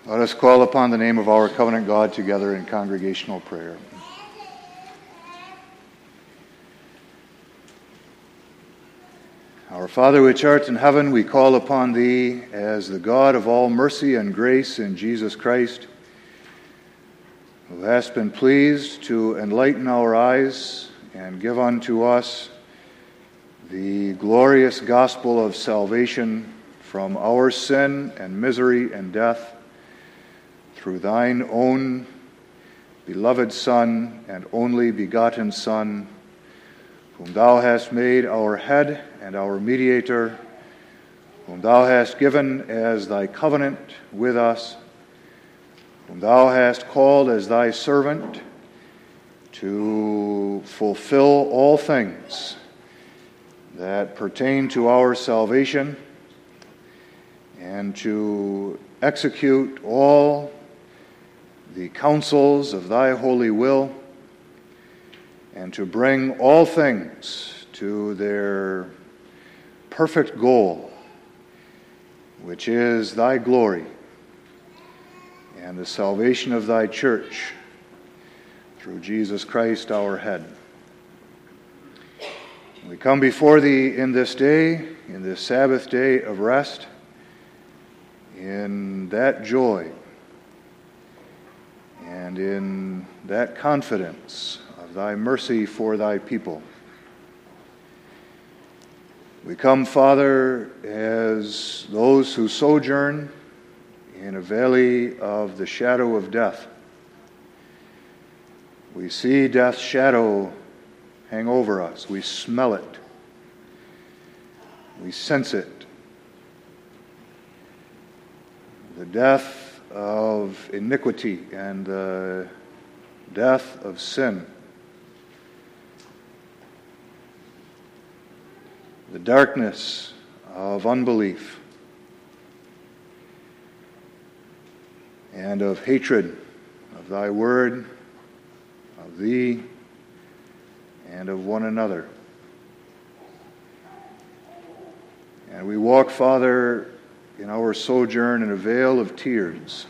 Let us call upon the name of our covenant God together in congregational prayer. Our Father which art in heaven, we call upon Thee as the God of all mercy and grace in Jesus Christ, who hast been pleased to enlighten our eyes and give unto us the glorious gospel of salvation from our sin and misery and death through Thine own beloved Son and only begotten Son, whom Thou hast made our head and our mediator, whom Thou hast given as Thy covenant with us, whom Thou hast called as Thy servant to fulfill all things that pertain to our salvation and to execute all the counsels of Thy holy will and to bring all things to their perfect goal, which is Thy glory and the salvation of Thy church through Jesus Christ our head. We come before Thee in this day, in this Sabbath day of rest, in that joy and in that confidence of Thy mercy for Thy people. We come, Father, as those who sojourn in a valley of the shadow of death. We see death's shadow hang over us. We smell it. We sense it. The death of iniquity and the death of sin. The darkness of unbelief and of hatred of Thy word, of Thee, and of one another. And we walk, Father, in our sojourn in a vale of tears,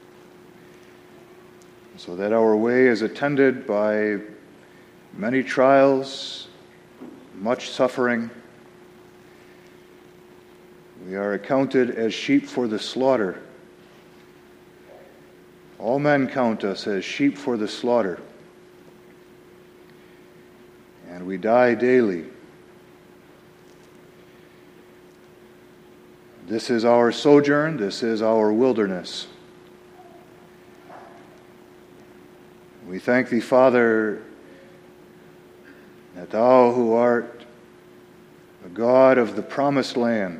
so that our way is attended by many trials, much suffering. We are accounted as sheep for the slaughter. All men count us as sheep for the slaughter. And we die daily. This is our sojourn, this is our wilderness. We thank Thee, Father, that Thou who art the God of the promised land,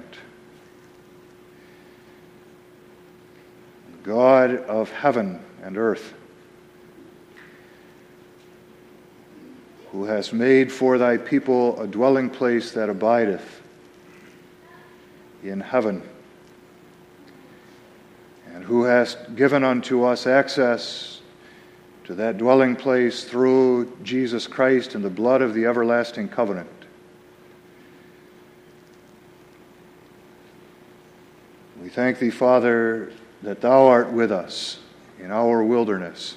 God of heaven and earth, who hast made for Thy people a dwelling place that abideth in heaven, and who hast given unto us access to that dwelling place through Jesus Christ and the blood of the everlasting covenant. We thank Thee, Father, that Thou art with us in our wilderness,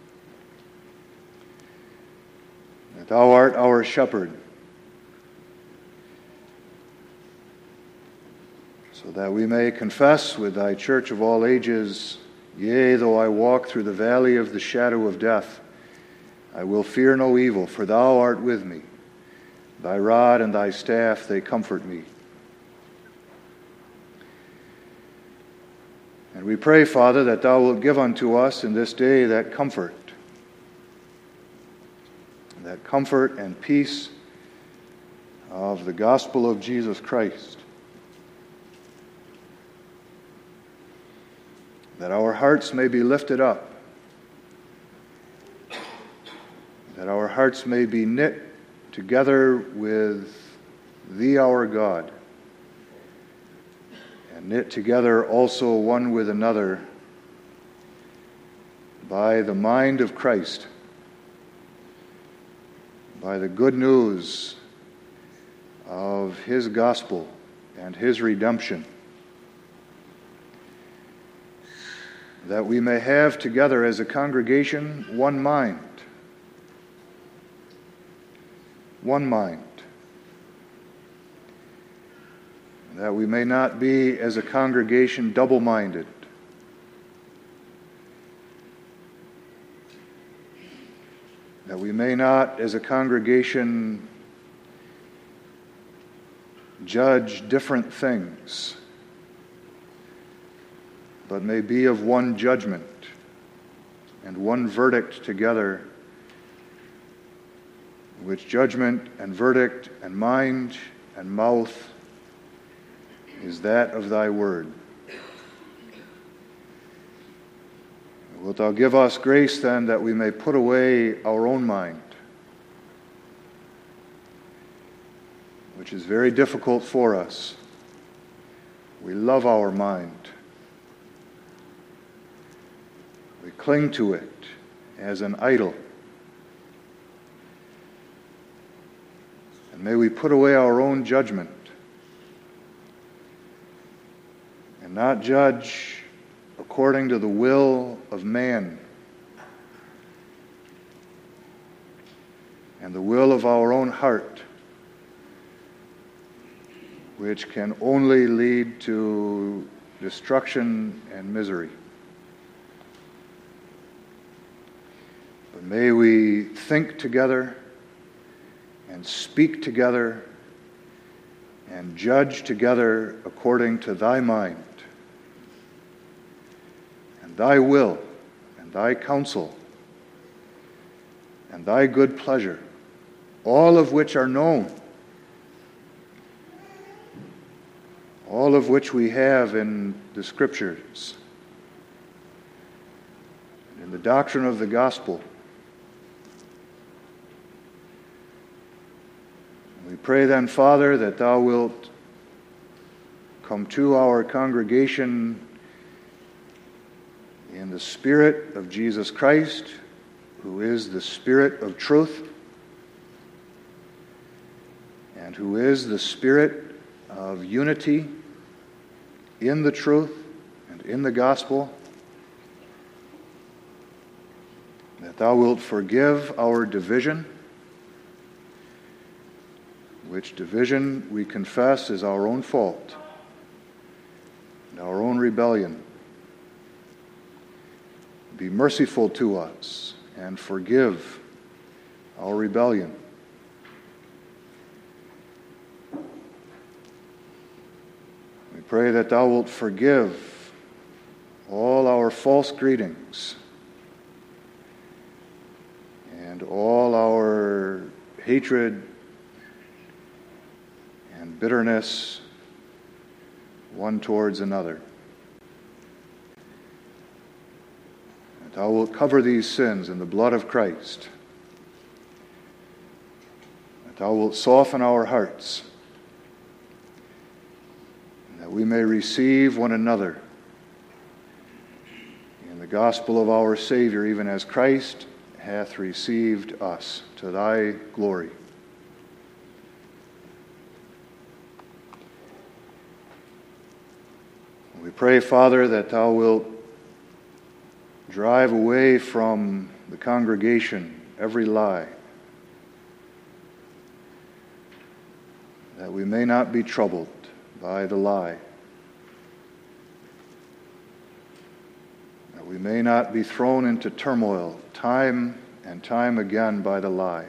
that Thou art our shepherd, so that we may confess with Thy church of all ages, yea, though I walk through the valley of the shadow of death, I will fear no evil, for Thou art with me. Thy rod and Thy staff, they comfort me. And we pray, Father, that Thou wilt give unto us in this day that comfort and peace of the gospel of Jesus Christ, that our hearts may be lifted up, that our hearts may be knit together with Thee, our God, and knit together also one with another by the mind of Christ, by the good news of His gospel and His redemption. that we may have together as a congregation one mind. One mind. That we may not be as a congregation double-minded. That we may not as a congregation judge different things, but may be of one judgment and one verdict together, which judgment and verdict and mind and mouth is that of thy word. Wilt thou give us grace then that we may put away our own mind, which is very difficult for us. We love our mind. We cling to it as an idol. And may we put away our own judgment and not judge according to the will of man and the will of our own heart, which can only lead to destruction and misery. But may we think together and speak together and judge together according to thy mind and thy will and thy counsel and thy good pleasure, all of which are known, all of which we have in the Scriptures, in the doctrine of the gospel. We pray then, Father, that thou wilt come to our congregation in the Spirit of Jesus Christ, who is the Spirit of truth, and who is the Spirit of unity in the truth and in the gospel, that thou wilt forgive our division, which division we confess is our own fault and our own rebellion. Be merciful to us and forgive our rebellion. We pray that thou wilt forgive all our false greetings and all our hatred and bitterness one towards another. And thou wilt cover these sins in the blood of Christ. That thou wilt soften our hearts, and that we may receive one another in the gospel of our Savior, even as Christ hath received us, to thy glory. We pray, Father, that thou wilt drive away from the congregation every lie, that we may not be troubled by the lie, that we may not be thrown into turmoil time and time again by the lie,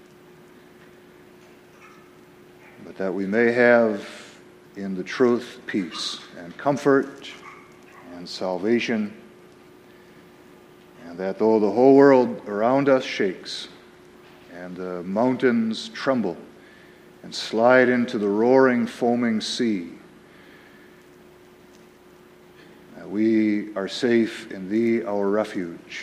but that we may have in the truth peace and comfort and salvation, and that though the whole world around us shakes and the mountains tremble and slide into the roaring, foaming sea, that we are safe in thee, our refuge.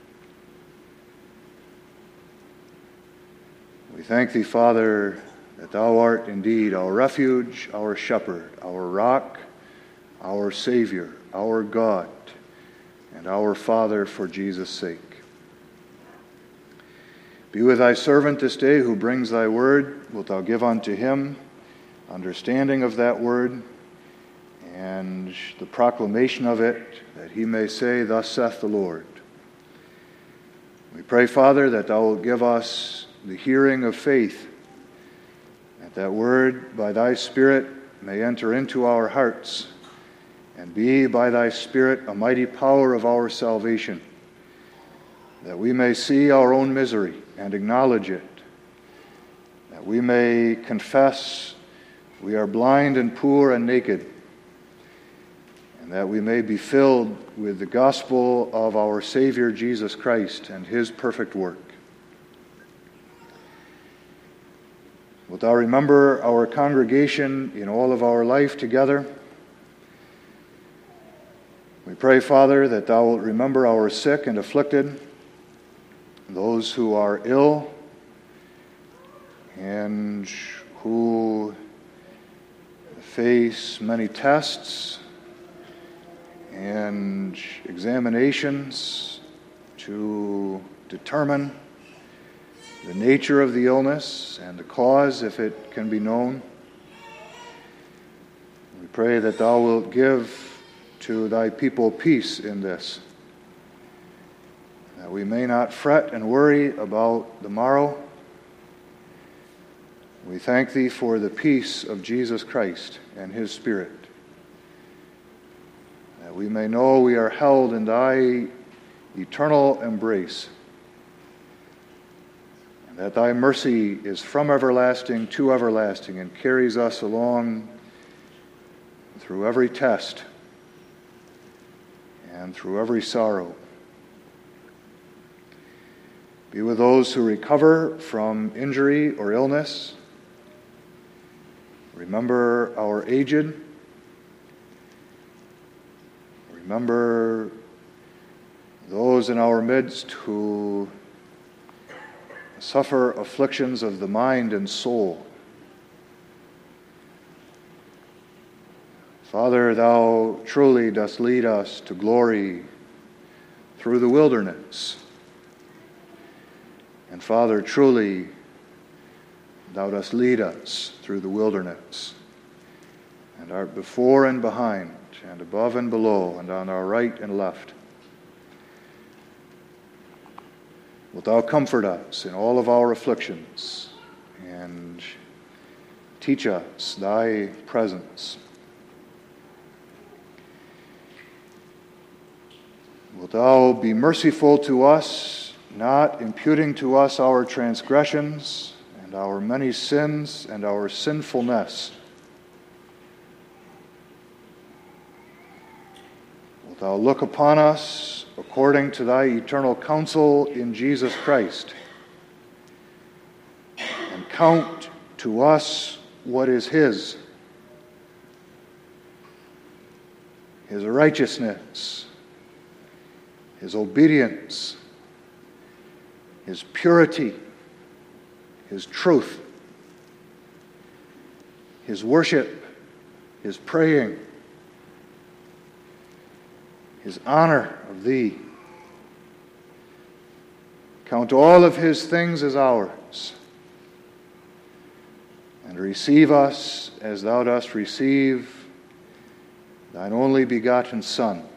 We thank thee, Father, that thou art indeed our refuge, our shepherd, our rock, our Savior, our God, and our Father for Jesus' sake. Be with thy servant this day who brings thy word. Wilt thou give unto him understanding of that word, and the proclamation of it, that he may say, "Thus saith the Lord." We pray, Father, that thou wilt give us the hearing of faith, that word by thy Spirit may enter into our hearts and be by thy Spirit a mighty power of our salvation, that we may see our own misery and acknowledge it, that we may confess we are blind and poor and naked, and that we may be filled with the gospel of our Savior Jesus Christ and his perfect work. Wilt thou remember our congregation in all of our life together? We pray, Father, that thou wilt remember our sick and afflicted, those who are ill and who face many tests and examinations to determine the nature of the illness and the cause, if it can be known. We pray that thou wilt give to thy people peace in this, that we may not fret and worry about the morrow. We thank thee for the peace of Jesus Christ and his Spirit, that we may know we are held in thy eternal embrace, and that thy mercy is from everlasting to everlasting and carries us along through every test and through every sorrow. Be with those who recover from injury or illness. Remember our aged. Remember those in our midst who suffer afflictions of the mind and soul. Father, thou truly dost lead us to glory through the wilderness. And Father, truly thou dost lead us through the wilderness, and art before and behind, and above and below, and on our right and left. Wilt thou comfort us in all of our afflictions, and teach us thy presence. Wilt thou be merciful to us, not imputing to us our transgressions, and our many sins and our sinfulness. Wilt thou look upon us according to thy eternal counsel in Jesus Christ, and count to us what is his righteousness, his obedience, his purity, his truth, his worship, his praying, his honor of thee. Count all of his things as ours, and receive us as thou dost receive thine only begotten Son.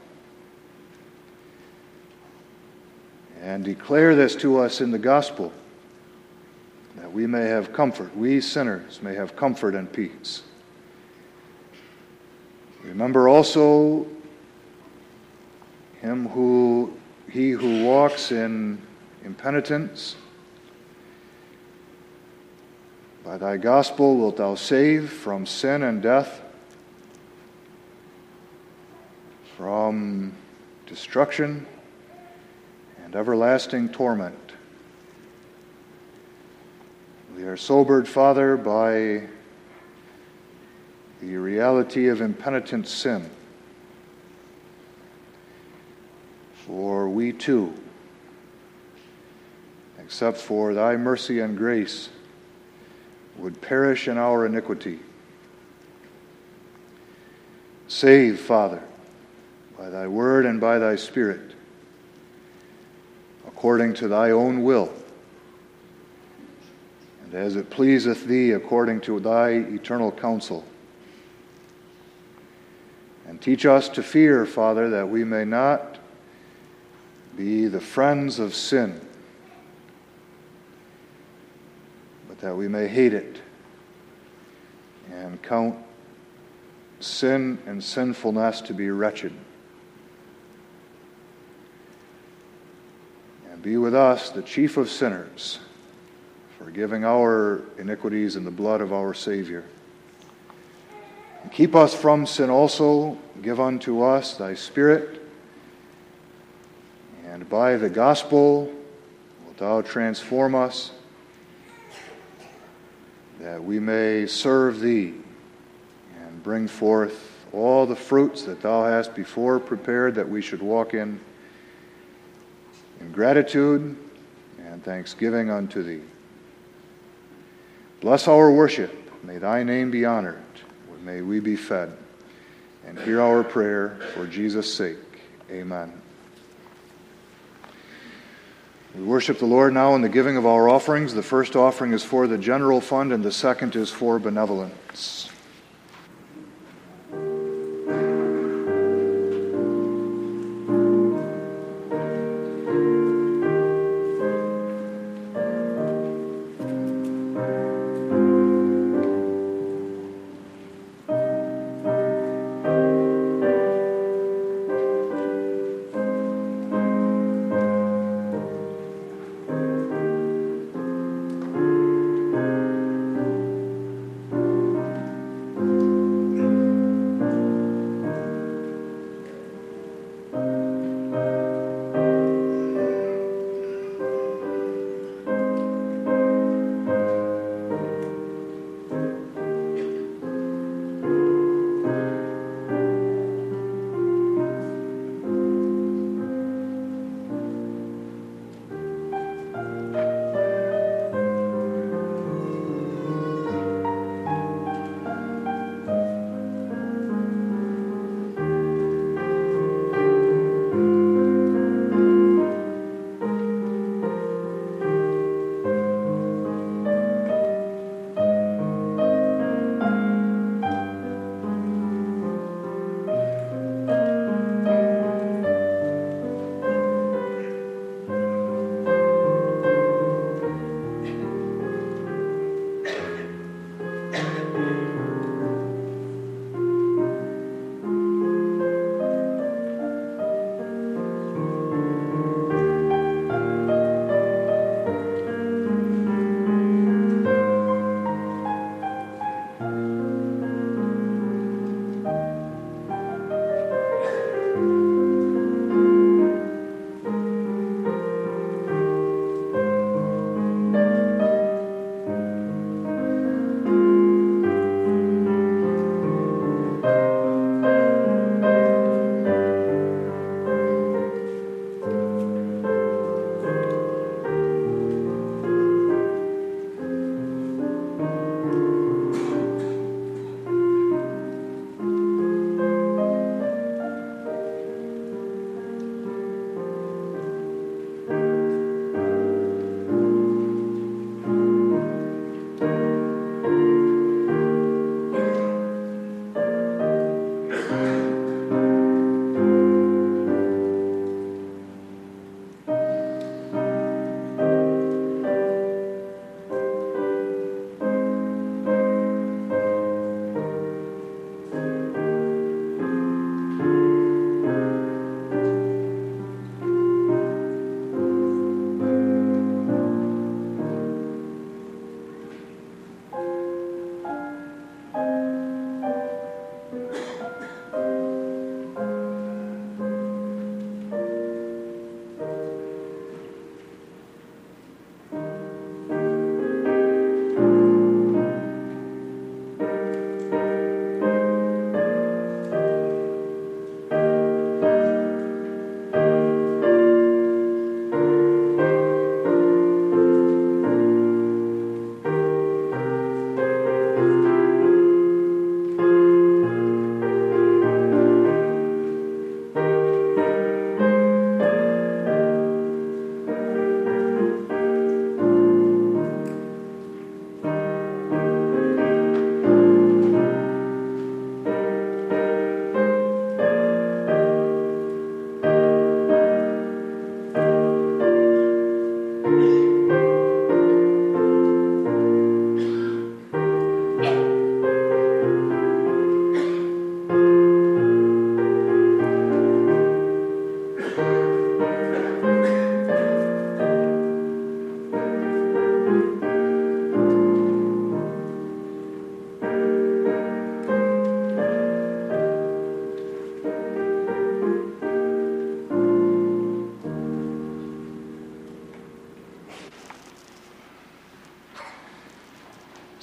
And declare this to us in the gospel, that we may have comfort, we sinners may have comfort and peace. Remember also he who walks in impenitence. By thy gospel wilt thou save from sin and death, from destruction and everlasting torment. We are sobered, Father, by the reality of impenitent sin. For we too, except for thy mercy and grace, would perish in our iniquity. Save, Father, by thy word and by thy Spirit, according to thy own will, and as it pleaseth thee according to thy eternal counsel. And teach us to fear, Father, that we may not be the friends of sin, but that we may hate it and count sin and sinfulness to be wretched. And be with us, the chief of sinners, forgiving our iniquities in the blood of our Savior. And keep us from sin also. Give unto us thy Spirit, and by the gospel wilt thou transform us, that we may serve thee and bring forth all the fruits that thou hast before prepared that we should walk in gratitude and thanksgiving unto thee. Bless our worship. May thy name be honored. May we be fed. And hear our prayer for Jesus' sake. Amen. We worship the Lord now in the giving of our offerings. The first offering is for the general fund, and the second is for benevolence.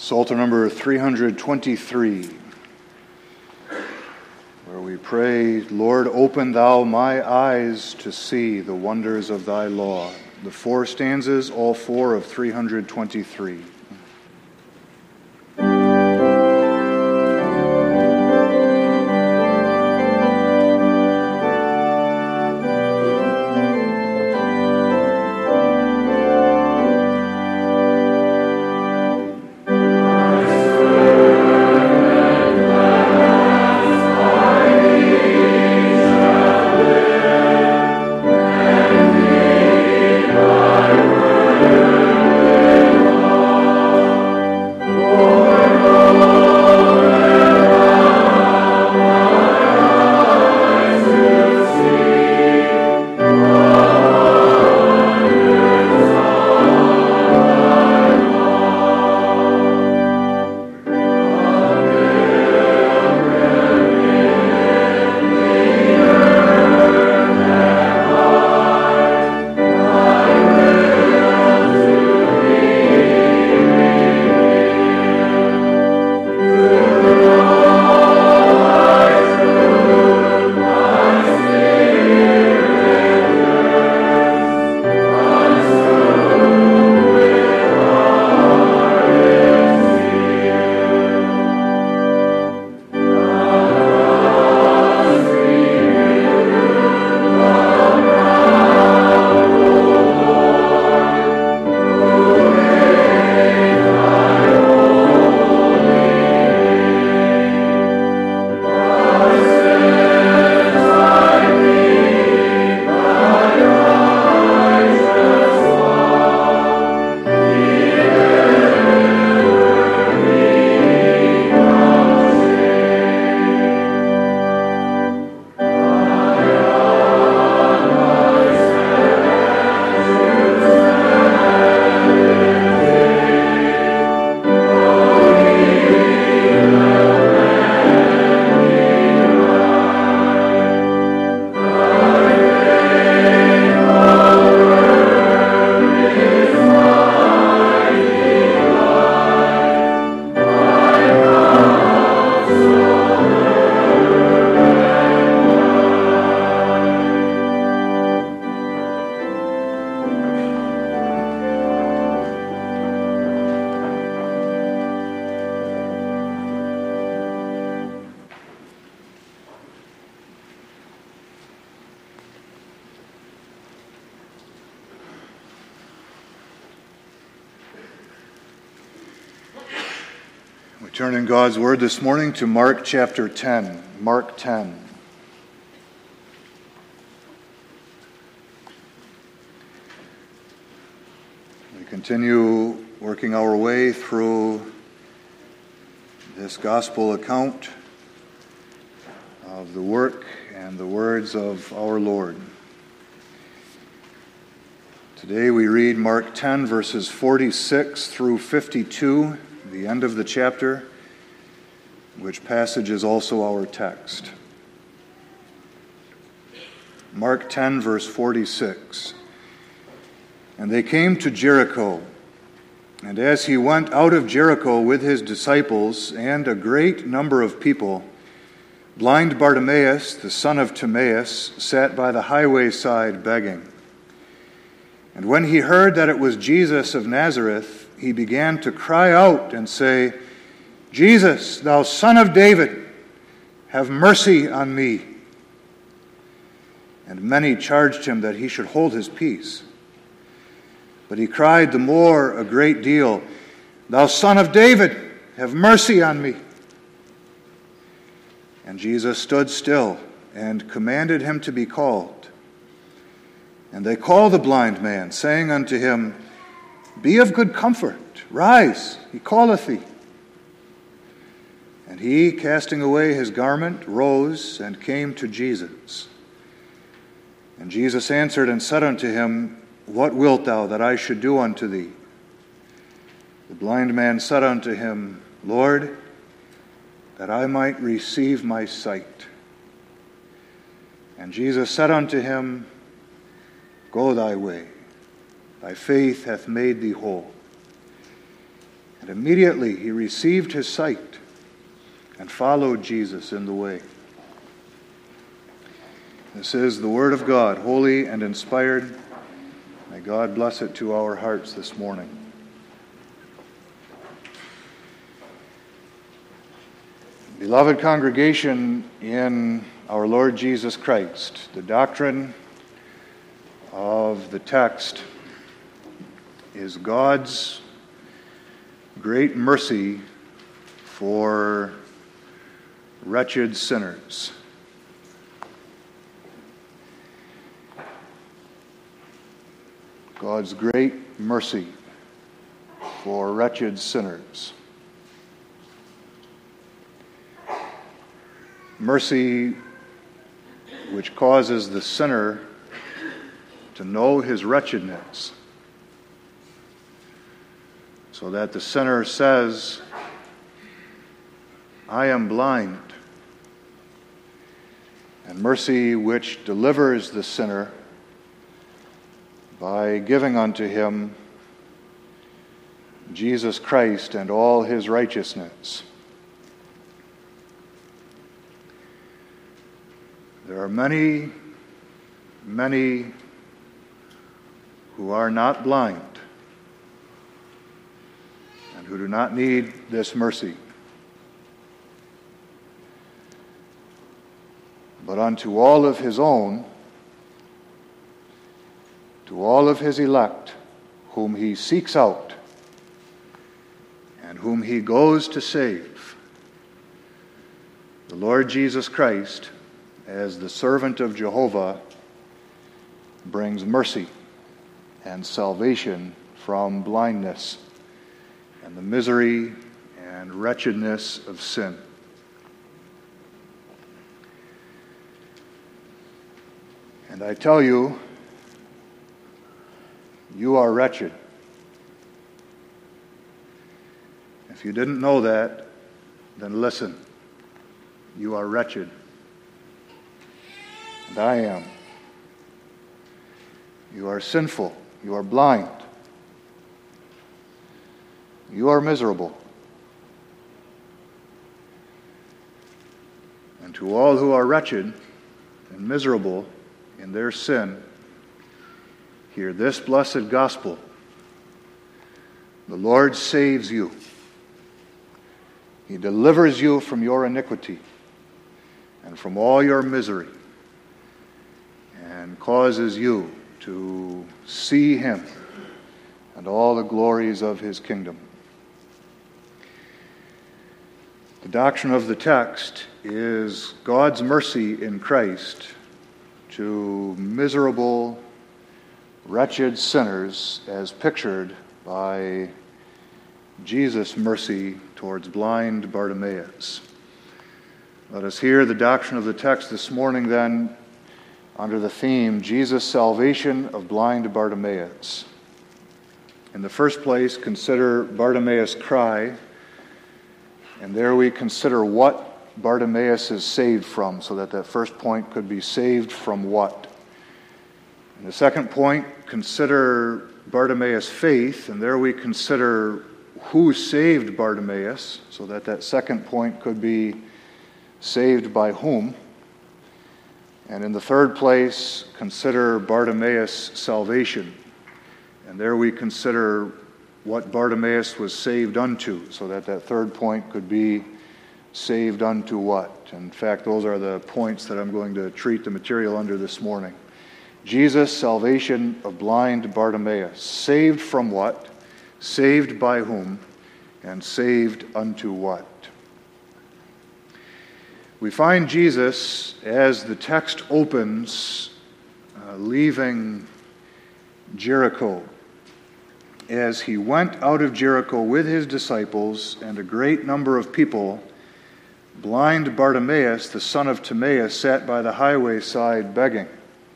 Psalter number 323, where we pray, Lord, open thou my eyes to see the wonders of thy law. The four stanzas, all four of 323. We turn in God's Word this morning to Mark chapter 10. Mark 10. We continue working our way through this gospel account of the work and the words of our Lord. Today we read Mark 10, verses 46 through 52, the end of the chapter, which passage is also our text. Mark 10, verse 46. And they came to Jericho, and as he went out of Jericho with his disciples and a great number of people, blind Bartimaeus, the son of Timaeus, sat by the highway side begging. And when he heard that it was Jesus of Nazareth, he began to cry out and say, Jesus, thou son of David, have mercy on me. And many charged him that he should hold his peace. But he cried the more a great deal, Thou son of David, have mercy on me. And Jesus stood still and commanded him to be called. And they called the blind man, saying unto him, Be of good comfort, rise, he calleth thee. And he, casting away his garment, rose and came to Jesus. And Jesus answered and said unto him, What wilt thou that I should do unto thee? The blind man said unto him, Lord, that I might receive my sight. And Jesus said unto him, Go thy way, thy faith hath made thee whole. And immediately he received his sight and followed Jesus in the way. This is the Word of God, holy and inspired. May God bless it to our hearts this morning. Beloved congregation in our Lord Jesus Christ, the doctrine of the text is God's great mercy for wretched sinners. God's great mercy for wretched sinners. Mercy which causes the sinner to know his wretchedness, so that the sinner says, I am blind. And mercy which delivers the sinner by giving unto him Jesus Christ and all his righteousness. There are many, many who are not blind and who do not need this mercy. But unto all of his own, to all of his elect, whom he seeks out and whom he goes to save, the Lord Jesus Christ, as the servant of Jehovah, brings mercy and salvation from blindness and the misery and wretchedness of sin. And I tell you, you are wretched. If you didn't know that, then listen. You are wretched. And I am. You are sinful. You are blind. You are miserable. And to all who are wretched and miserable in their sin, hear this blessed gospel. The Lord saves you. He delivers you from your iniquity and from all your misery, and causes you to see him and all the glories of his kingdom. The doctrine of the text is God's mercy in Christ to miserable, wretched sinners, as pictured by Jesus' mercy towards blind Bartimaeus. Let us hear the doctrine of the text this morning then under the theme, Jesus' salvation of blind Bartimaeus. In the first place, consider Bartimaeus' cry, and there we consider what Bartimaeus is saved from, so that first point could be saved from what. In the second point, consider Bartimaeus' faith, and there we consider who saved Bartimaeus, so that second point could be saved by whom. And in the third place, consider Bartimaeus' salvation, and there we consider what Bartimaeus was saved unto, so that third point could be saved unto what. In fact, those are the points that I'm going to treat the material under this morning. Jesus' salvation of blind Bartimaeus. Saved from what? Saved by whom? And saved unto what? We find Jesus, as the text opens, leaving Jericho. As he went out of Jericho with his disciples and a great number of people, blind Bartimaeus, the son of Timaeus, sat by the highway side begging.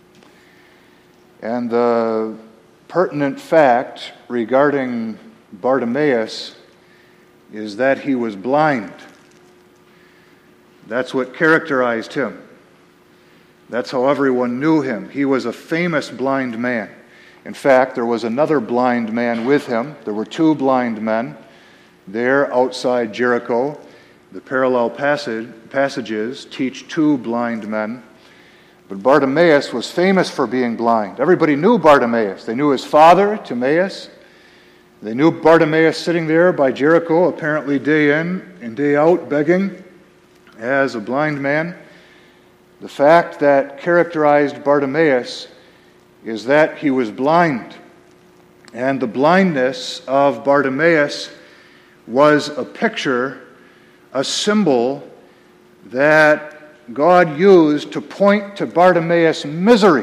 And the pertinent fact regarding Bartimaeus is that he was blind. That's what characterized him. That's how everyone knew him. He was a famous blind man. In fact, there was another blind man with him. There were two blind men. there outside Jericho. The parallel passages teach two blind men. But Bartimaeus was famous for being blind. Everybody knew Bartimaeus. They knew his father, Timaeus. They knew Bartimaeus sitting there by Jericho, apparently day in and day out, begging as a blind man. The fact that characterized Bartimaeus is that he was blind. And the blindness of Bartimaeus was a picture, a symbol that God used to point to Bartimaeus' misery.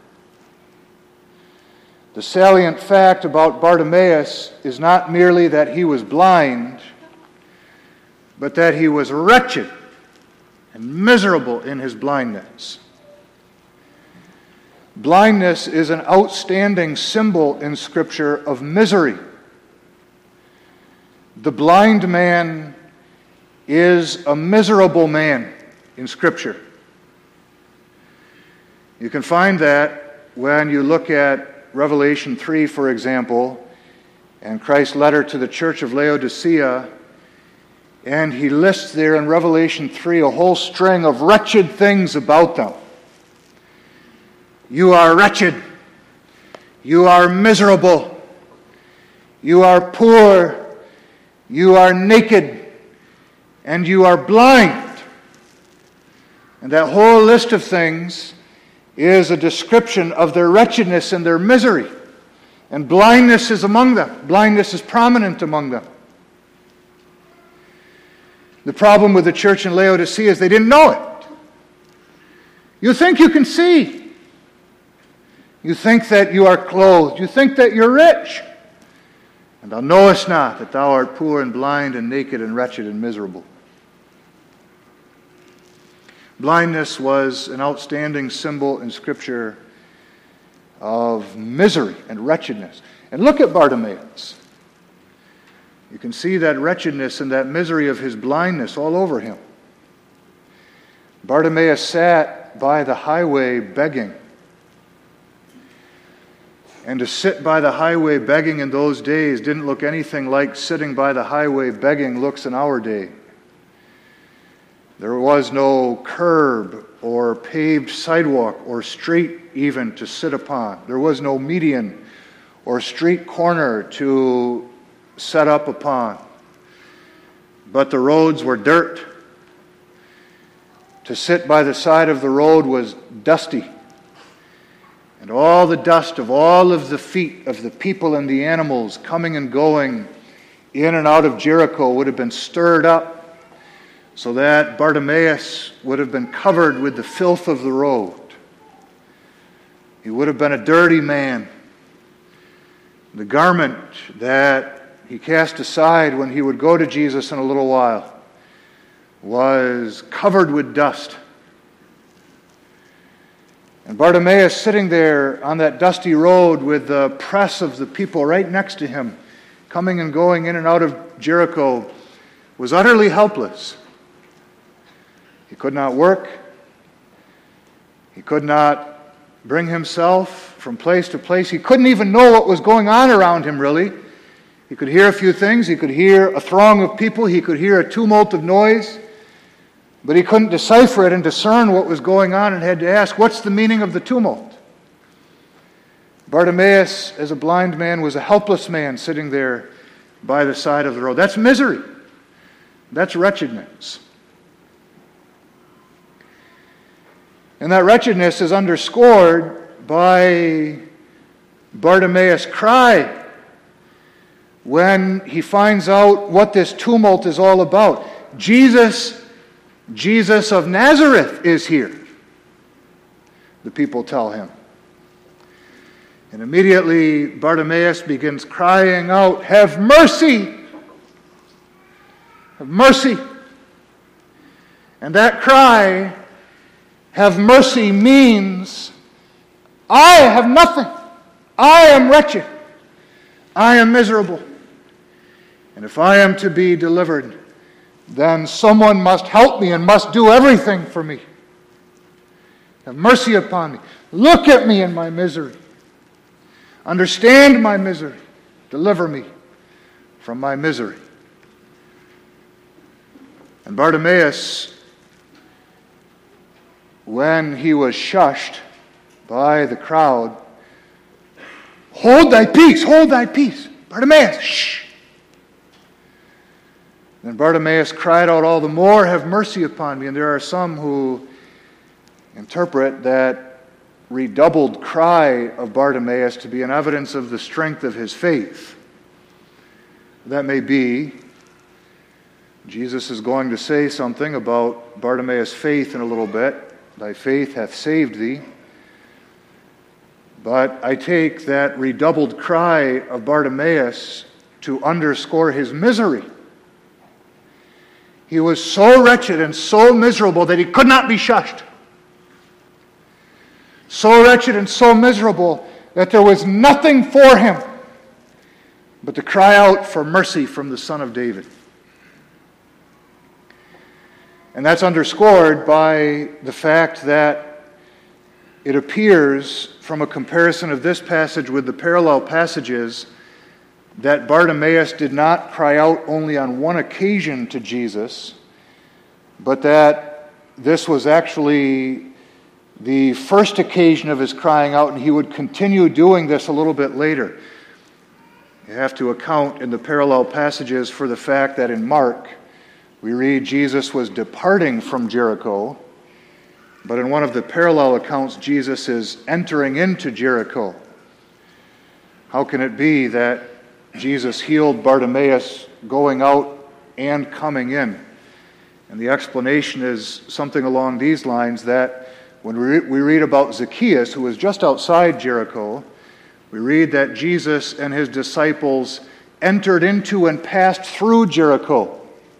The salient fact about Bartimaeus is not merely that he was blind, but that he was wretched and miserable in his blindness. Blindness is an outstanding symbol in Scripture of misery. The blind man is a miserable man in Scripture. You can find that when you look at Revelation 3, for example, and Christ's letter to the church of Laodicea, and he lists there in Revelation 3 a whole string of wretched things about them. You are wretched. You are miserable. You are poor. You are naked. And you are blind. And that whole list of things is a description of their wretchedness and their misery. And blindness is among them. Blindness is prominent among them. The problem with the church in Laodicea is they didn't know it. You think you can see. You think that you are clothed. You think that you're rich. And thou knowest not that thou art poor and blind and naked and wretched and miserable. Blindness was an outstanding symbol in Scripture of misery and wretchedness. And look at Bartimaeus. You can see that wretchedness and that misery of his blindness all over him. Bartimaeus sat by the highway begging. And to sit by the highway begging in those days didn't look anything like sitting by the highway begging looks in our day. There was no curb or paved sidewalk or street even to sit upon. There was no median or street corner to set up upon. But the roads were dirt. To sit by the side of the road was dusty. And all the dust of all of the feet of the people and the animals coming and going in and out of Jericho would have been stirred up, so that Bartimaeus would have been covered with the filth of the road. He would have been a dirty man. The garment that he cast aside when he would go to Jesus in a little while was covered with dust. And Bartimaeus sitting there on that dusty road with the press of the people right next to him, coming and going in and out of Jericho, was utterly helpless. He could not work. He could not bring himself from place to place. He couldn't even know what was going on around him, really. He could hear a few things. He could hear a throng of people. He could hear a tumult of noise. But he couldn't decipher it and discern what was going on and had to ask, what's the meaning of the tumult? Bartimaeus, as a blind man, was a helpless man sitting there by the side of the road. That's misery. That's wretchedness. And that wretchedness is underscored by Bartimaeus' cry when he finds out what this tumult is all about. Jesus of Nazareth is here, the people tell him. And immediately Bartimaeus begins crying out, "Have mercy! Have mercy!" And that cry, "Have mercy," means, I have nothing. I am wretched. I am miserable. And if I am to be delivered, then someone must help me and must do everything for me. Have mercy upon me. Look at me in my misery. Understand my misery. Deliver me from my misery. And Bartimaeus, when he was shushed by the crowd, "Hold thy peace, hold thy peace. Bartimaeus, shh." Then Bartimaeus cried out all the more, "Have mercy upon me." And there are some who interpret that redoubled cry of Bartimaeus to be an evidence of the strength of his faith. That may be. Jesus is going to say something about Bartimaeus' faith in a little bit. "Thy faith hath saved thee." But I take that redoubled cry of Bartimaeus to underscore his misery. He was so wretched and so miserable that he could not be shushed. So wretched and so miserable that there was nothing for him but to cry out for mercy from the Son of David. And that's underscored by the fact that it appears from a comparison of this passage with the parallel passages that Bartimaeus did not cry out only on one occasion to Jesus, but that this was actually the first occasion of his crying out, and he would continue doing this a little bit later. You have to account in the parallel passages for the fact that in Mark, we read Jesus was departing from Jericho, but in one of the parallel accounts, Jesus is entering into Jericho. How can it be that Jesus healed Bartimaeus going out and coming in? And the explanation is something along these lines, that when we read about Zacchaeus, who was just outside Jericho, we read that Jesus and his disciples entered into and passed through Jericho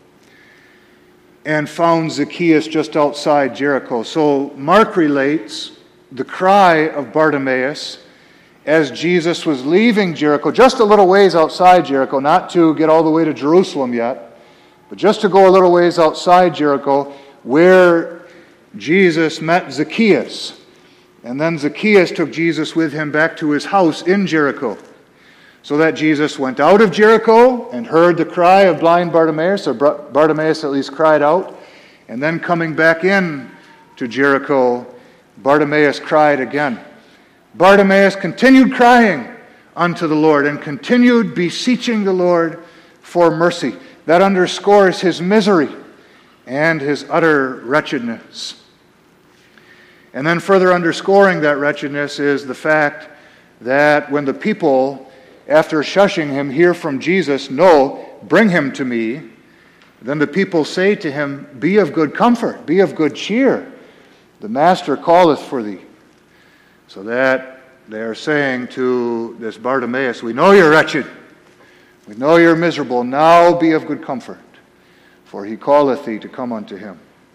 and found Zacchaeus just outside Jericho. So Mark relates the cry of Bartimaeus as Jesus was leaving Jericho, just a little ways outside Jericho, not to get all the way to Jerusalem yet, but just to go a little ways outside Jericho, where Jesus met Zacchaeus. And then Zacchaeus took Jesus with him back to his house in Jericho. So that Jesus went out of Jericho and heard the cry of blind Bartimaeus, or Bartimaeus at least cried out. And then coming back in to Jericho, Bartimaeus cried again. Bartimaeus continued crying unto the Lord and continued beseeching the Lord for mercy. That underscores his misery and his utter wretchedness. And then further underscoring that wretchedness is the fact that when the people, after shushing him, hear from Jesus, "No, bring him to me," then the people say to him, "Be of good comfort, be of good cheer. The Master calleth for thee." So that they are saying to this Bartimaeus, "We know you're wretched. We know you're miserable. Now be of good comfort, for he calleth thee to come unto him."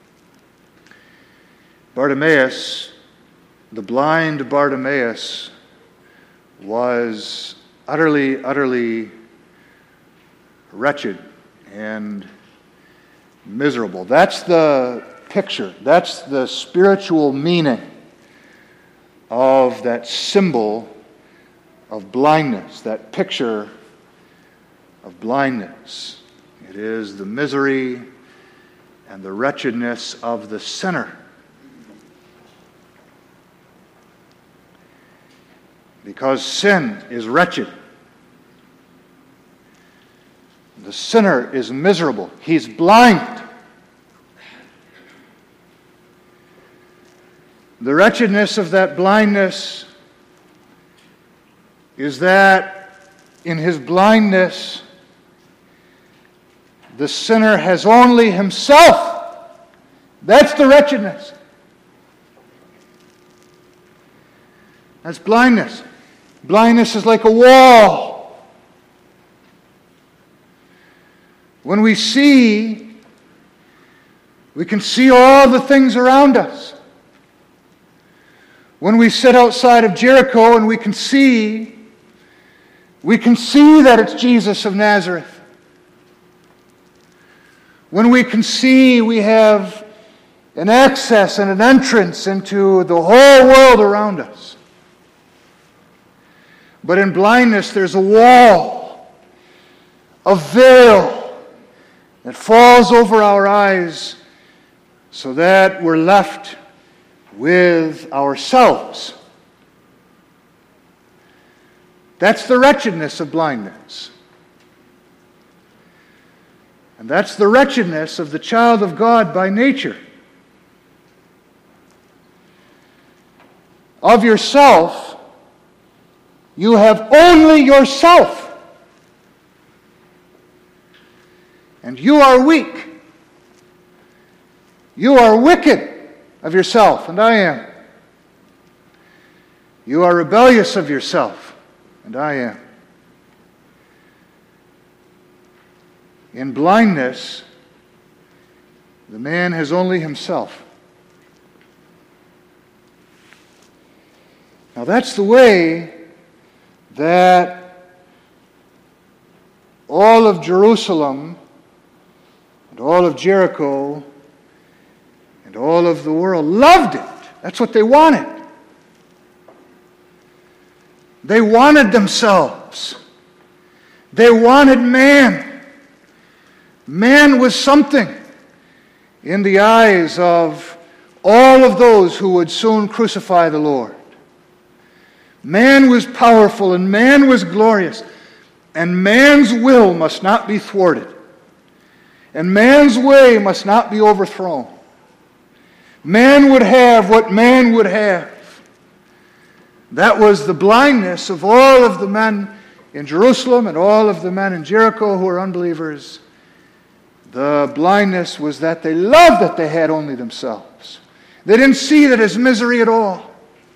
Bartimaeus, the blind Bartimaeus, was utterly wretched and miserable. That's the picture. That's the spiritual meaning of that symbol of blindness, that picture of blindness. It is the misery and the wretchedness of the sinner. Because sin is wretched. The sinner is miserable. He's blind. The wretchedness of that blindness is that in his blindness, the sinner has only himself. That's the wretchedness. That's blindness. Blindness is like a wall. When we see, we can see all the things around us. When we sit outside of Jericho and we can see that it's Jesus of Nazareth. When we can see, we have an access and an entrance into the whole world around us. But in blindness, there's a wall, a veil that falls over our eyes so that we're left with ourselves. That's the wretchedness of blindness. And that's the wretchedness of the child of God by nature. Of yourself, you have only yourself. And you are weak. You are wicked of yourself, and I am. You are rebellious of yourself, and I am. In blindness, the man has only himself. Now that's the way that all of Jerusalem and all of Jericho and all of the world loved it. That's what they wanted. They wanted themselves. They wanted man. Man was something in the eyes of all of those who would soon crucify the Lord. Man was powerful and man was glorious, and man's will must not be thwarted, and man's way must not be overthrown. Man would have what man would have. That was the blindness of all of the men in Jerusalem and all of the men in Jericho who were unbelievers. The blindness was that they loved that they had only themselves. They didn't see that as misery at all.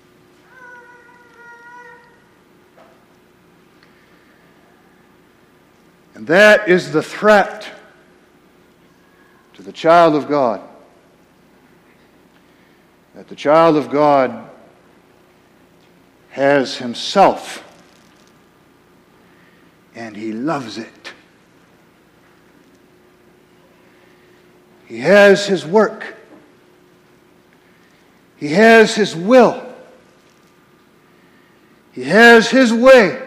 And that is the threat to the child of God. That the child of God has himself, and he loves it. He has his work. He has his will. He has his way.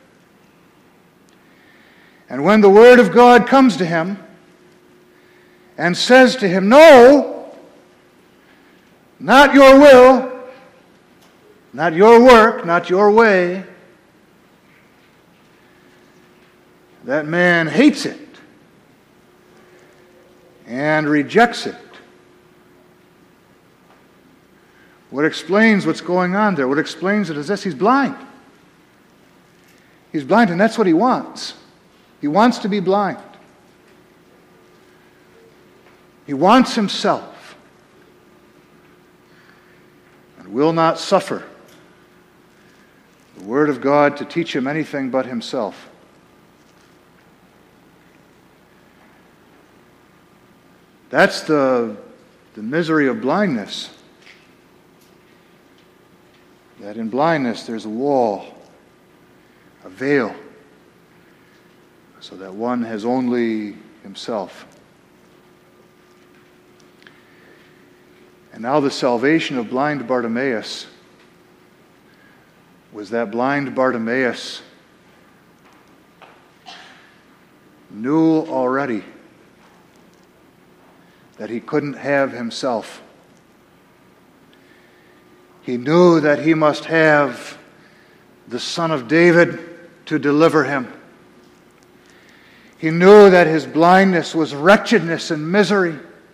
And when the Word of God comes to him and says to him, no, not your will, not your work, not your way, that man hates it and rejects it. What explains what's going on there? What explains it is this: he's blind. He's blind, and that's what he wants. He wants to be blind. He wants himself and will not suffer the Word of God to teach him anything but himself. That's the misery of blindness. That in blindness there's a wall, a veil, so that one has only himself. And now the salvation of blind Bartimaeus was that blind Bartimaeus knew already that he couldn't have himself. He knew that he must have the Son of David to deliver him. He knew that his blindness was wretchedness and misery.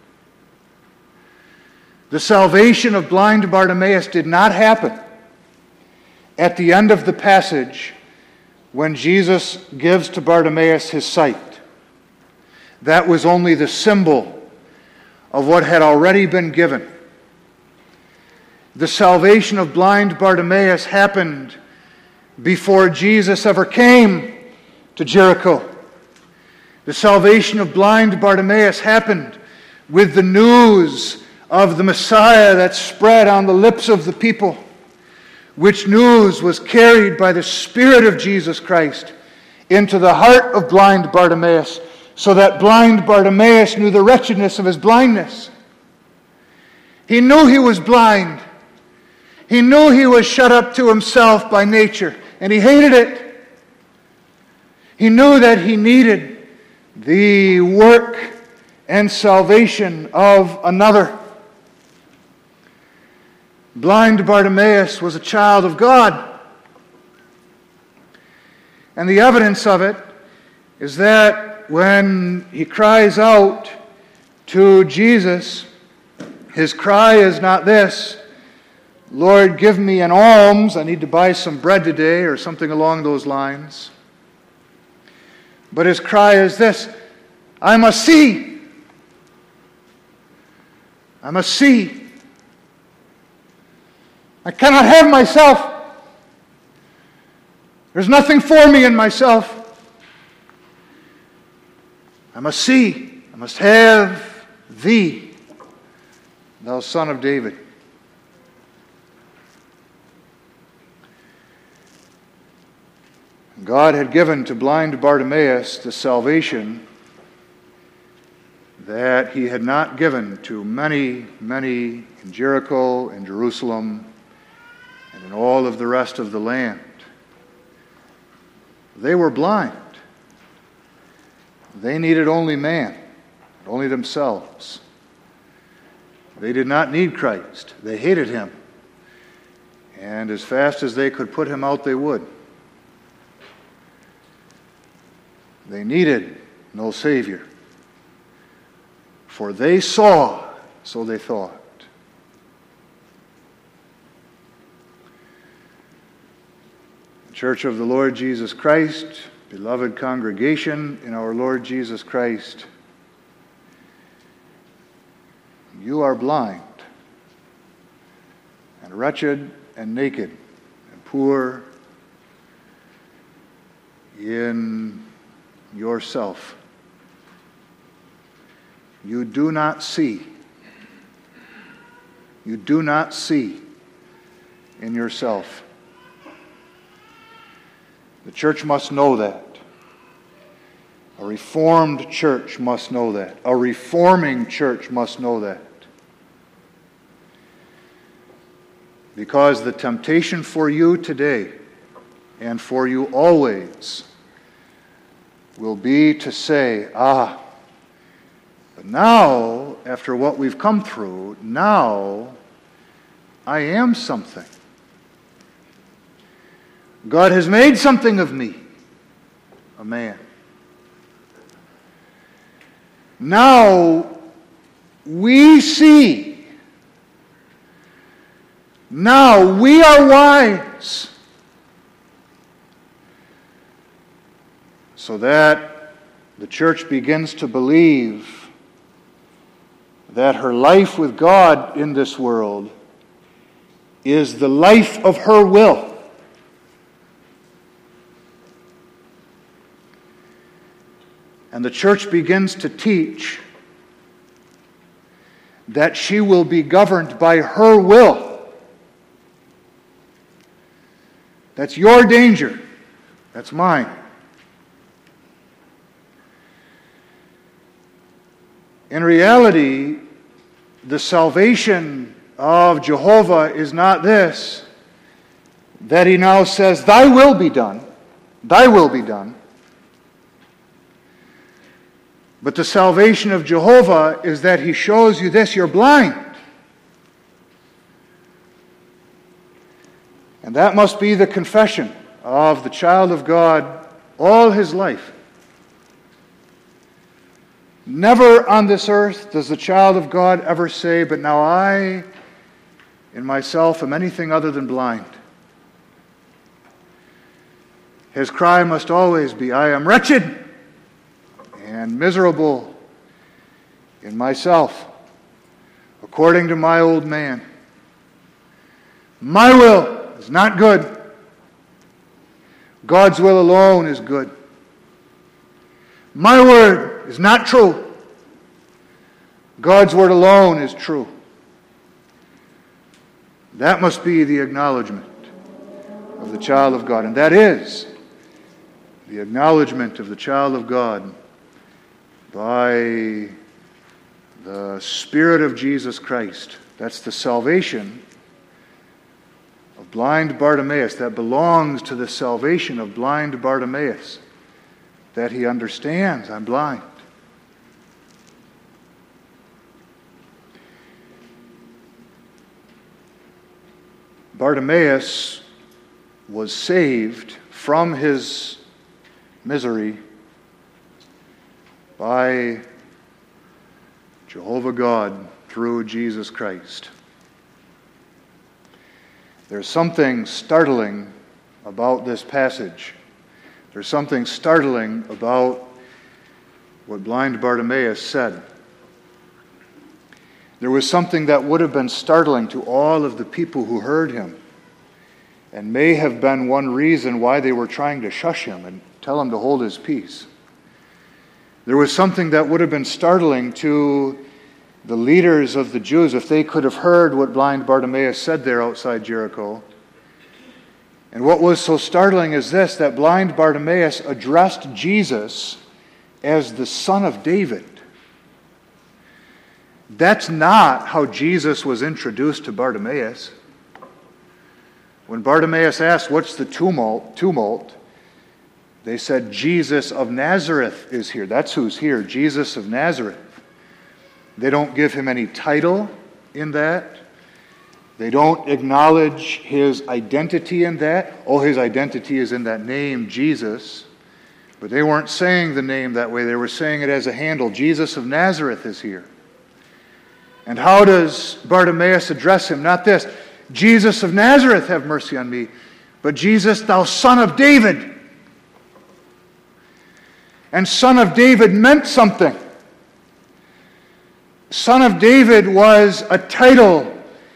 The salvation of blind Bartimaeus did not happen at the end of the passage when Jesus gives to Bartimaeus his sight. That was only the symbol of what had already been given. The salvation of blind Bartimaeus happened before Jesus ever came to Jericho. The salvation of blind Bartimaeus happened with the news of the Messiah that spread on the lips of the people, which news was carried by the Spirit of Jesus Christ into the heart of blind Bartimaeus, so that blind Bartimaeus knew the wretchedness of his blindness. He knew he was blind. He knew he was shut up to himself by nature, and he hated it. He knew that he needed the work and salvation of another. Blind Bartimaeus was a child of God. And the evidence of it is that when he cries out to Jesus, his cry is not this, "Lord, give me an alms, I need to buy some bread today," or something along those lines. But his cry is this, "I must see. I must see. I cannot have myself. There's nothing for me in myself. I must see. I must have thee, thou Son of David." God had given to blind Bartimaeus the salvation that he had not given to many, many in Jericho and Jerusalem and in all of the rest of the land. They were blind. They needed only man, only themselves. They did not need Christ. They hated him. And as fast as they could put him out, they would. They needed no Savior. For they saw, so they thought. Church of the Lord Jesus Christ, beloved congregation in our Lord Jesus Christ, you are blind and wretched and naked and poor in yourself. You do not see. You do not see in yourself. The church must know that. A reformed church must know that. A reforming church must know that. Because the temptation for you today and for you always will be to say, but now, after what we've come through, now I am something. God has made something of me, a man. Now we see. Now we are wise. So that the church begins to believe that her life with God in this world is the life of her will. And the church begins to teach that she will be governed by her will. That's your danger. That's mine. In reality, the salvation of Jehovah is not this, that he now says, "Thy will be done, thy will be done." But the salvation of Jehovah is that he shows you this, you're blind. And that must be the confession of the child of God all his life. Never on this earth does the child of God ever say, "But now I, in myself, am anything other than blind." His cry must always be, "I am wretched and miserable in myself, according to my old man. My will is not good. God's will alone is good. My word is not true. God's word alone is true." That must be the acknowledgement of the child of God. And that is the acknowledgement of the child of God by the Spirit of Jesus Christ. That's the salvation of blind Bartimaeus. That belongs to the salvation of blind Bartimaeus. That he understands, I'm blind. Bartimaeus was saved from his misery by Jehovah God through Jesus Christ. There's something startling about this passage. There's something startling about what blind Bartimaeus said. There was something that would have been startling to all of the people who heard him, and may have been one reason why they were trying to shush him and tell him to hold his peace. There was something that would have been startling to the leaders of the Jews if they could have heard what blind Bartimaeus said there outside Jericho. And what was so startling is this, that blind Bartimaeus addressed Jesus as the Son of David. That's not how Jesus was introduced to Bartimaeus. When Bartimaeus asked, "What's the tumult?" They said, "Jesus of Nazareth is here." That's who's here, Jesus of Nazareth. They don't give him any title in that. They don't acknowledge his identity in that. Oh, his identity is in that name, Jesus. But they weren't saying the name that way. They were saying it as a handle. Jesus of Nazareth is here. And how does Bartimaeus address him? Not this, "Jesus of Nazareth, have mercy on me," but "Jesus, thou Son of David." And Son of David meant something. Son of David was a title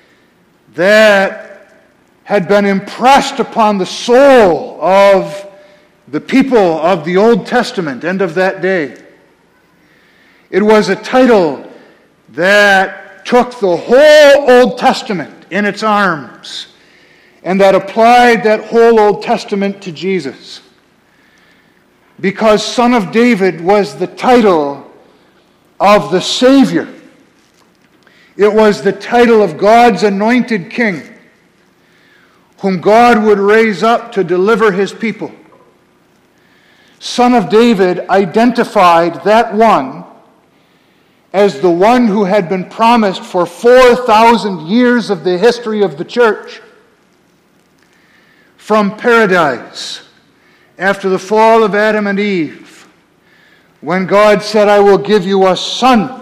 that had been impressed upon the soul of the people of the Old Testament and of that day. It was a title that took the whole Old Testament in its arms and that applied that whole Old Testament to Jesus. Because Son of David was the title of the Savior. It was the title of God's anointed king, whom God would raise up to deliver his people. Son of David identified that one as the one who had been promised for 4,000 years of the history of the church. From paradise, after the fall of Adam and Eve, when God said, "I will give you a son,"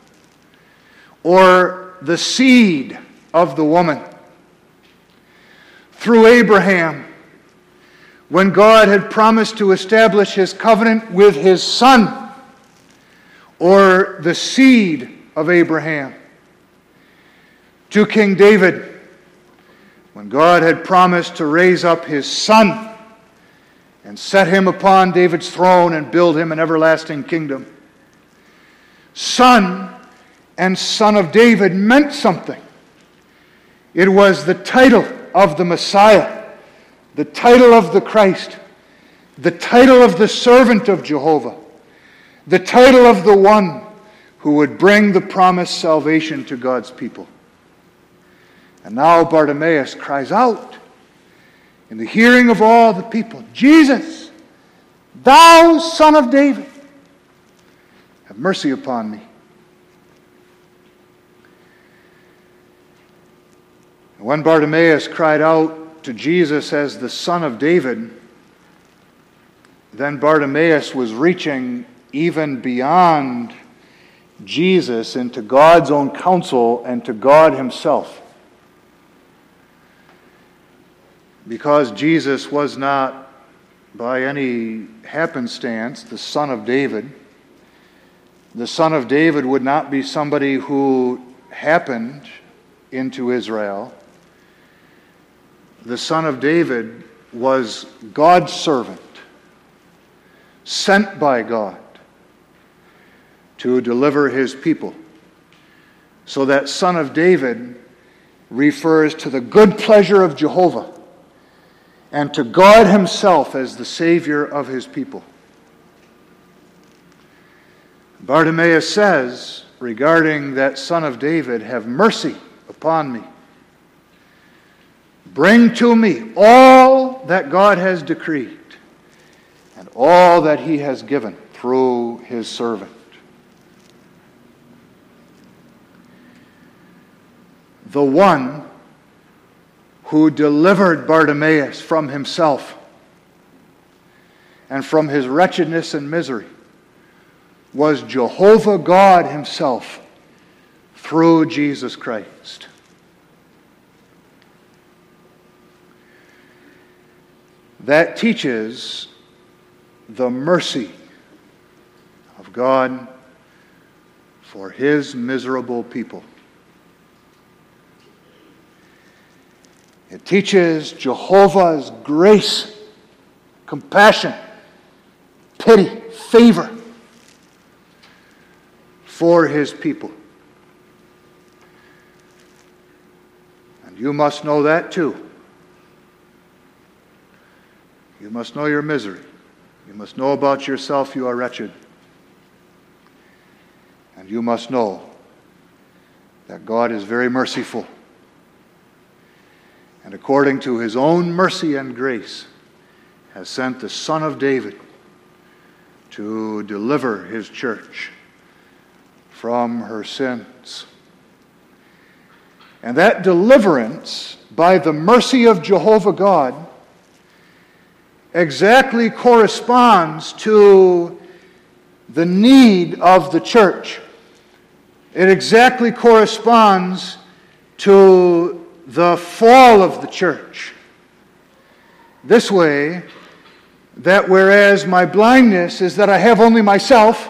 or the seed of the woman. Through Abraham, when God had promised to establish his covenant with his son, or the seed of Abraham. To King David, when God had promised to raise up his son and set him upon David's throne and build him an everlasting kingdom. Son and Son of David meant something. It was the title of the Messiah, the title of the Christ, the title of the servant of Jehovah, the title of the one who would bring the promised salvation to God's people. And now Bartimaeus cries out in the hearing of all the people, "Jesus, thou Son of David, have mercy upon me." And when Bartimaeus cried out to Jesus as the Son of David, then Bartimaeus was reaching even beyond Jesus into God's own counsel and to God himself. Because Jesus was not by any happenstance the Son of David. The Son of David would not be somebody who happened into Israel. The Son of David was God's servant, sent by God to deliver his people. So that Son of David refers to the good pleasure of Jehovah and to God himself as the Savior of his people. Bartimaeus says regarding that Son of David, "Have mercy upon me. Bring to me all that God has decreed and all that he has given through his servant." The one who delivered Bartimaeus from himself and from his wretchedness and misery was Jehovah God himself through Jesus Christ. That teaches the mercy of God for his miserable people. It teaches Jehovah's grace, compassion, pity, favor for his people. And you must know that too. You must know your misery. You must know about yourself you are wretched. And you must know that God is very merciful. And according to his own mercy and grace, has sent the Son of David to deliver his church from her sins. And that deliverance, by the mercy of Jehovah God, exactly corresponds to the need of the church. It exactly corresponds to the fall of the church. This way, that whereas my blindness is that I have only myself,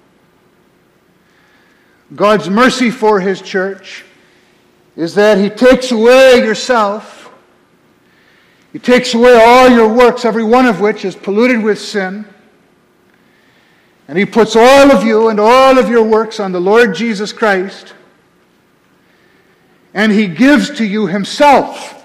God's mercy for his church is that he takes away yourself. He takes away all your works, every one of which is polluted with sin. And he puts all of you and all of your works on the Lord Jesus Christ. And he gives to you himself.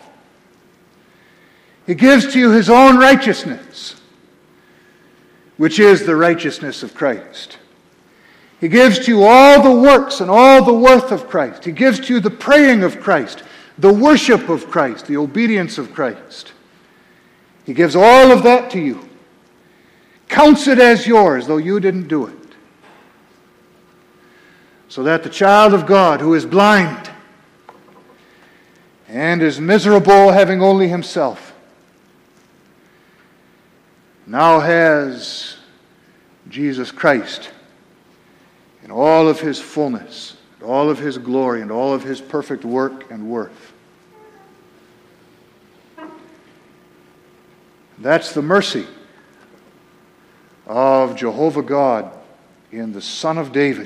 He gives to you his own righteousness, which is the righteousness of Christ. He gives to you all the works and all the worth of Christ. He gives to you the praying of Christ, the worship of Christ, the obedience of Christ. He gives all of that to you. Counts it as yours, though you didn't do it. So that the child of God who is blind and is miserable, having only himself, now has Jesus Christ in all of his fullness, all of his glory, and all of his perfect work and worth. That's the mercy of Jehovah God in the Son of David.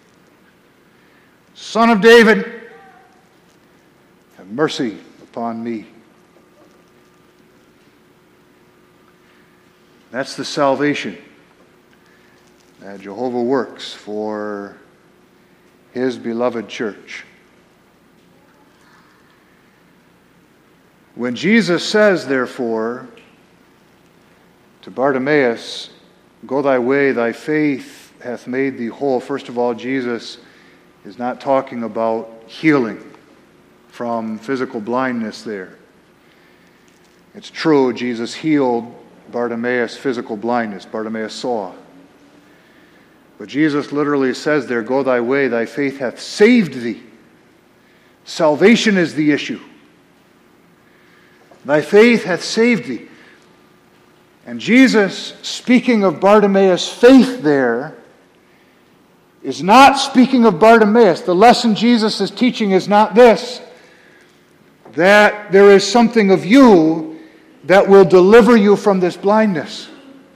Son of David, have mercy upon me. That's the salvation that Jehovah works for his beloved church. When Jesus says, therefore, to Bartimaeus, "Go thy way, thy faith hath made thee whole." First of all, Jesus is not talking about healing from physical blindness there. It's true, Jesus healed Bartimaeus' physical blindness. Bartimaeus saw. But Jesus literally says there, "Go thy way, thy faith hath saved thee." Salvation is the issue. Thy faith hath saved thee. And Jesus, speaking of Bartimaeus' faith there, is not speaking of Bartimaeus. The lesson Jesus is teaching is not this, that there is something of you that will deliver you from this blindness.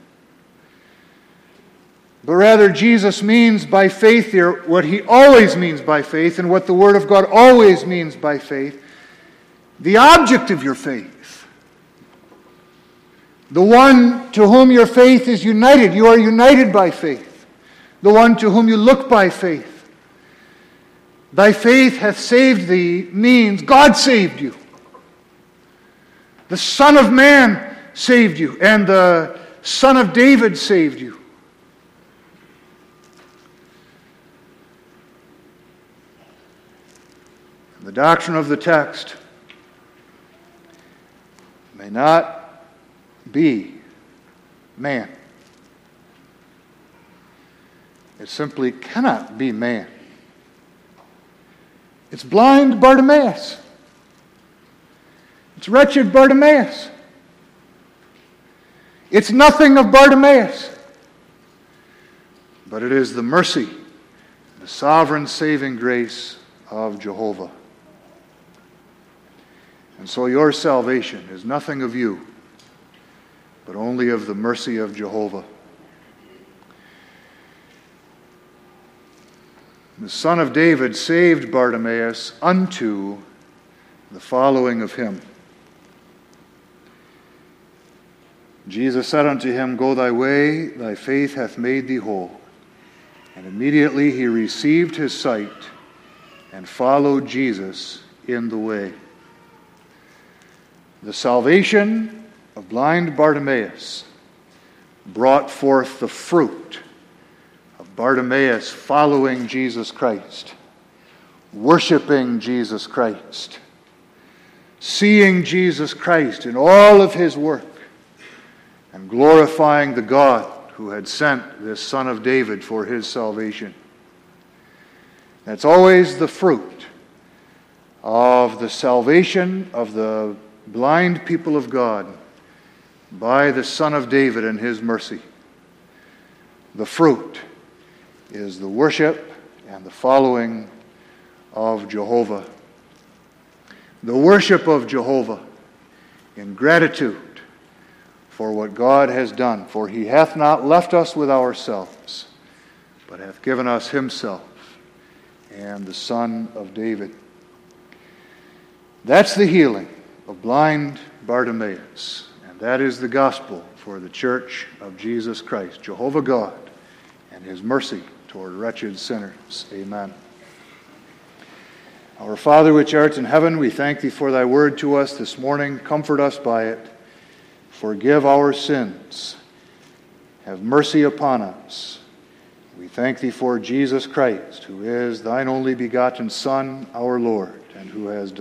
But rather, Jesus means by faith here what he always means by faith and what the Word of God always means by faith. The object of your faith. The one to whom your faith is united. You are united by faith. The one to whom you look by faith. Thy faith hath saved thee means God saved you. The Son of Man saved you, and the Son of David saved you. The doctrine of the text may not be man. It simply cannot be man. It's blind Bartimaeus. It's wretched Bartimaeus. It's nothing of Bartimaeus. But it is the mercy, the sovereign saving grace of Jehovah. And so your salvation is nothing of you, but only of the mercy of Jehovah. The Son of David saved Bartimaeus unto the following of him. Jesus said unto him, Go thy way, thy faith hath made thee whole. And immediately he received his sight and followed Jesus in the way. The salvation of blind Bartimaeus brought forth the fruit of Bartimaeus following Jesus Christ, worshiping Jesus Christ, seeing Jesus Christ in all of his work, and glorifying the God who had sent this Son of David for his salvation. That's always the fruit of the salvation of the blind people of God by the Son of David and his mercy. The fruit is the worship and the following of Jehovah. The worship of Jehovah in gratitude for what God has done. For he hath not left us with ourselves, but hath given us himself and the Son of David. That's the healing of blind Bartimaeus. And that is the gospel for the church of Jesus Christ, Jehovah God, and his mercy toward wretched sinners. Amen. Our Father which art in heaven, we thank thee for thy word to us this morning. Comfort us by it. Forgive our sins. Have mercy upon us. We thank thee for Jesus Christ, who is thine only begotten Son, our Lord, and who has